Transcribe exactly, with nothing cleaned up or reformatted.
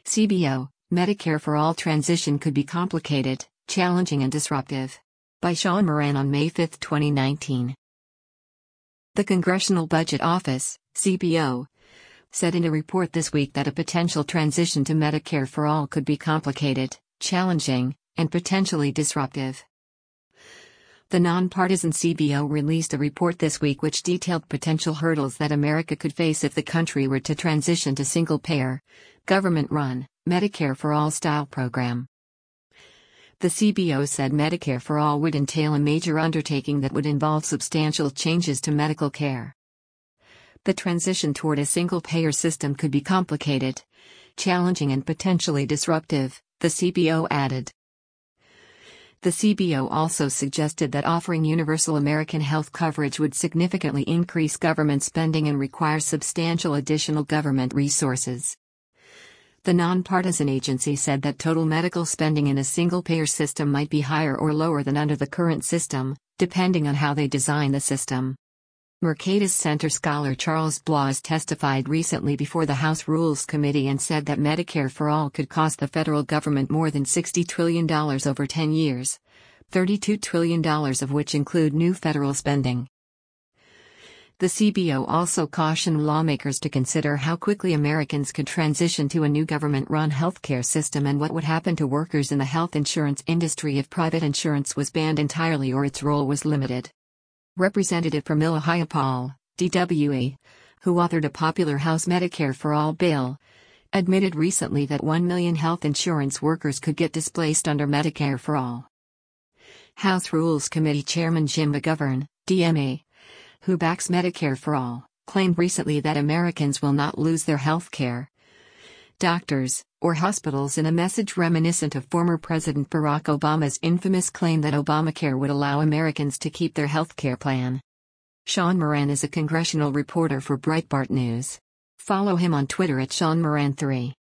C B O, Medicare for All transition could be complicated, challenging and disruptive. By Sean Moran on May fifth, twenty nineteen. The Congressional Budget Office, C B O, said in a report this week that a potential transition to Medicare for All could be complicated, challenging, and potentially disruptive. The nonpartisan C B O released a report this week which detailed potential hurdles that America could face if the country were to transition to single-payer, government-run, Medicare for All style program. The C B O said Medicare for All would entail a major undertaking that would involve substantial changes to medical care. The transition toward a single-payer system could be complicated, challenging and potentially disruptive, the C B O added. The C B O also suggested that offering universal American health coverage would significantly increase government spending and require substantial additional government resources. The nonpartisan agency said that total medical spending in a single-payer system might be higher or lower than under the current system, depending on how they design the system. Mercatus Center scholar Charles Blas testified recently before the House Rules Committee and said that Medicare for All could cost the federal government more than sixty trillion dollars over ten years, thirty-two trillion dollars of which include new federal spending. The C B O also cautioned lawmakers to consider how quickly Americans could transition to a new government-run healthcare system and what would happen to workers in the health insurance industry if private insurance was banned entirely or its role was limited. Representative Pramila Jayapal, D W E, who authored a popular House Medicare for All bill, admitted recently that one million health insurance workers could get displaced under Medicare for All. House Rules Committee Chairman Jim McGovern, D M A, who backs Medicare for All, claimed recently that Americans will not lose their health care, doctors, or hospitals in a message reminiscent of former President Barack Obama's infamous claim that Obamacare would allow Americans to keep their health care plan. Sean Moran is a congressional reporter for Breitbart News. Follow him on Twitter at Sean Moran three.